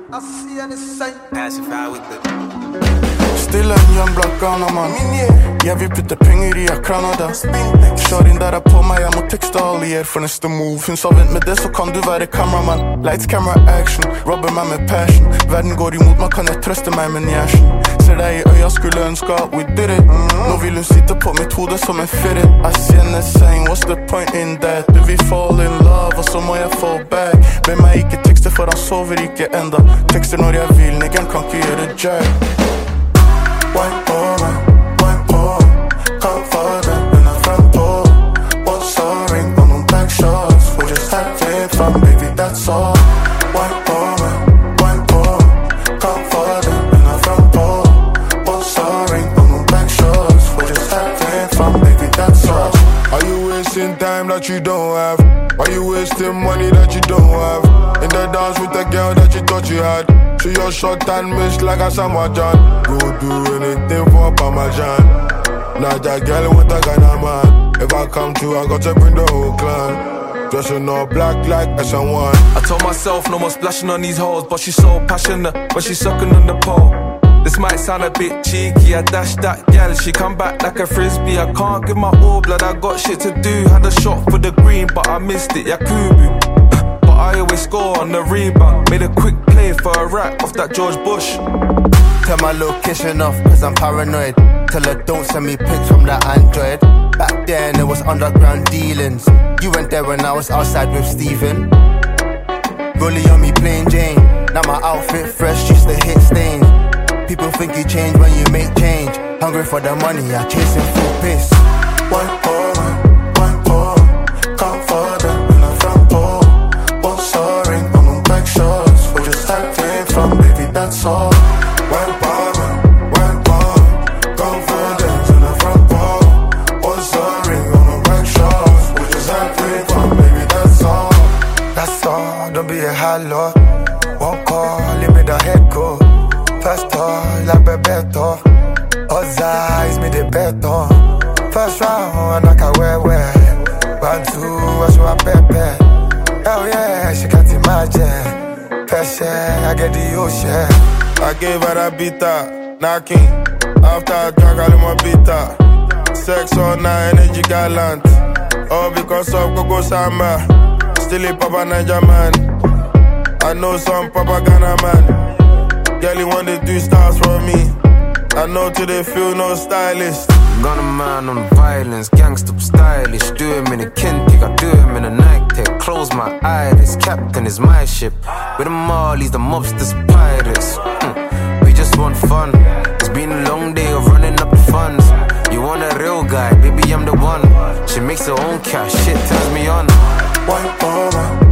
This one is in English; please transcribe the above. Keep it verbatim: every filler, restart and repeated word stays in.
I see any sign. Pacify with the Still en young black gunner man. Jeg vil putte penger i av krana da. Shorten der er på meg, jeg må tekste allier for neste move. Hun sa vent med det, så kan du være cameraman. Lights, camera, action, robber meg med passion. Verden går imot meg, kan jeg trøste meg med njæsjen. Ser deg i øya, skulle ønske at we did it. Nå vil hun sitte på mitt hode som en fitted. I see henne saying, what's the point in that? Du vil fall in love, og så må jeg fall back. Be meg ikke tekste, for han sover ikke enda. Tekster når jeg vil, niggen kan ikke gjøre jack. Wine for me, wine for me. Come for them in the front door. What's our ring on them back shots? We're just having fun, baby, that's all. Wine for me, wine for me. Come for them in the front door. What's our ring on them back shots? We're just having fun, baby, that's all. Are you wasting time that you don't have? Are you wasting money that you don't have? In the dance with the girl that you thought you had. She your shot and miss like a Samoa John. Go do anything for Parmesan. Not that girl with a Ghana man. If I come to, I got to bring the whole clan. Dressing all black like S and one. I told myself no more splashing on these hoes, but she's so passionate when she's sucking on the pole. This might sound a bit cheeky, I dashed that gal, she come back like a frisbee. I can't give my all blood, I got shit to do. Had a shot for the green, but I missed it, Yakubu. But I always score on the rebound. Made a quick play for a rack off that George Bush. Turn my location off, cause I'm paranoid. Tell her don't send me pics from the Android. Back then it was underground dealings. You went there when I was outside with Steven. Rollie on me plain Jane. Now my outfit fresh, used to hit stains. People think you change when you make change. Hungry for the money, I chasing full pace. One for me, one for me. Come for them in the front door. What's our ring on them back shots? We're just having fun, baby, that's all. One for me, one for me. Come for them in the front door. What's our ring on them back shots? We're just having fun, baby, that's all. That's all, don't be a halo. One call, leave me the head go. First all, like Bebeto. Ozza me the beton. First round, I can wear wear. Round two, I show a pepe. Hell yeah, she can't imagine. Fresh air, I get the ocean. I gave her a beater, knocking. After I drank all of my beater. Sex all night, energy gallant. All because of Coco Samba. Still a Papa Niger man. I know some Papa Ghana man. Girl, you want to do stars for me. I know till they feel no stylist. Gun a man on violence, gangster stylish. Do him in a Kentic, I do him in a Nike Tech. Close my eyelids, captain is my ship. With the Marlies, the mobsters, pirates. Mm. We just want fun. It's been a long day of running up the funds. You want a real guy, baby, I'm the one. She makes her own cash, shit turns me on. One for me.